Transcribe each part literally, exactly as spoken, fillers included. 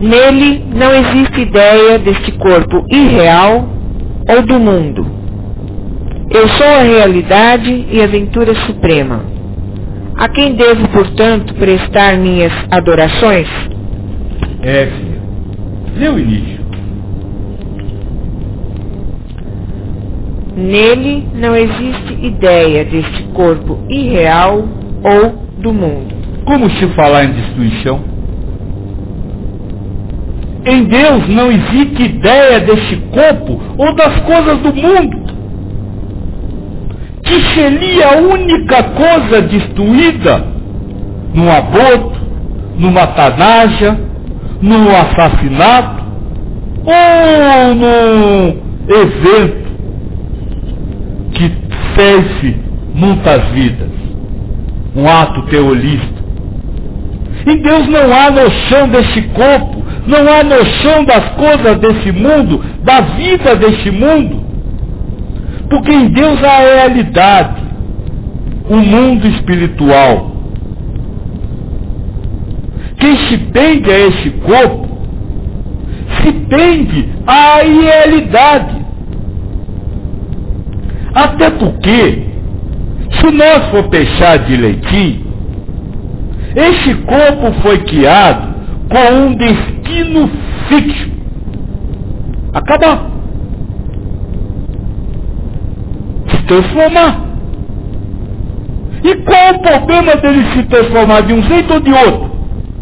Nele não existe ideia deste corpo irreal ou do mundo. Eu sou a realidade e a ventura suprema. A quem devo, portanto, prestar minhas adorações? É, filha. Lê o início. Nele não existe ideia deste corpo irreal ou do mundo. Como se falar em destruição? Em Deus não existe ideia deste corpo ou das coisas do mundo. Que seria a única coisa destruída num aborto, numa tanaja, num assassinato ou num evento que cesse muitas vidas, um ato terrorista. Em Deus não há noção desse corpo, não há noção das coisas desse mundo, da vida desse mundo, porque em Deus há a realidade, o mundo espiritual. Quem se pende a esse corpo, se pende à realidade. Até porque, se nós for pensar direitinho, esse corpo foi criado com um destino fixo. Acabar. Se transformar. E qual o problema dele se transformar de um jeito ou de outro?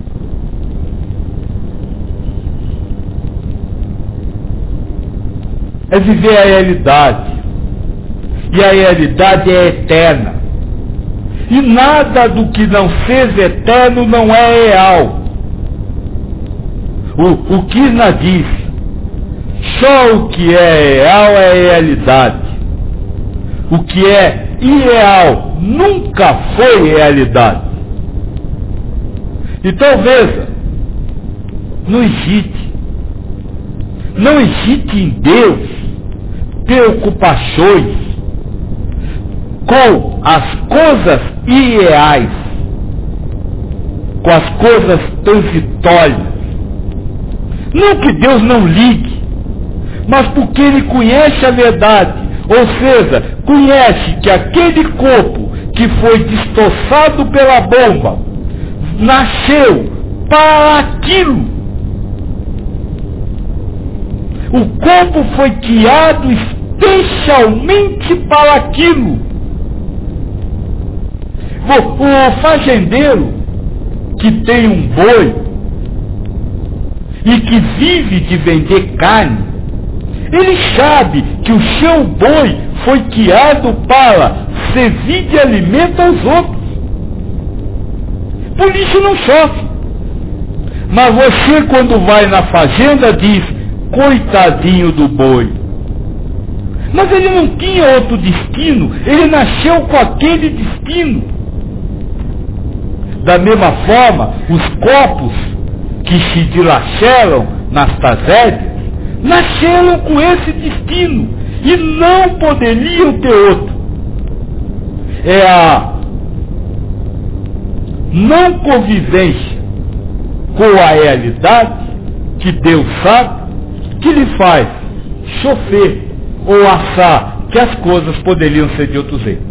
É viver a realidade. E a realidade é eterna. E nada do que não seja eterno não é real. O, o Krishna diz, só o que é real é realidade. O que é irreal nunca foi realidade. Então veja, não existe, não existe em Deus preocupações com as coisas irreais, com as coisas transitórias. Não que Deus não ligue, mas porque Ele conhece a verdade, ou seja, conhece que aquele corpo que foi destroçado pela bomba nasceu para aquilo. O corpo foi criado especialmente para aquilo. O fazendeiro que tem um boi e que vive de vender carne, ele sabe que o seu boi foi criado para servir de alimento aos outros. Por isso não sofre. Mas você, quando vai na fazenda, diz, coitadinho do boi. Mas ele não tinha outro destino, ele nasceu com aquele destino. Da mesma forma, os corpos que se dilaceram nas tragédias nasceram com esse destino e não poderiam ter outro. É a não convivência com a realidade que Deus sabe que lhe faz sofrer ou achar que as coisas poderiam ser de outro jeito.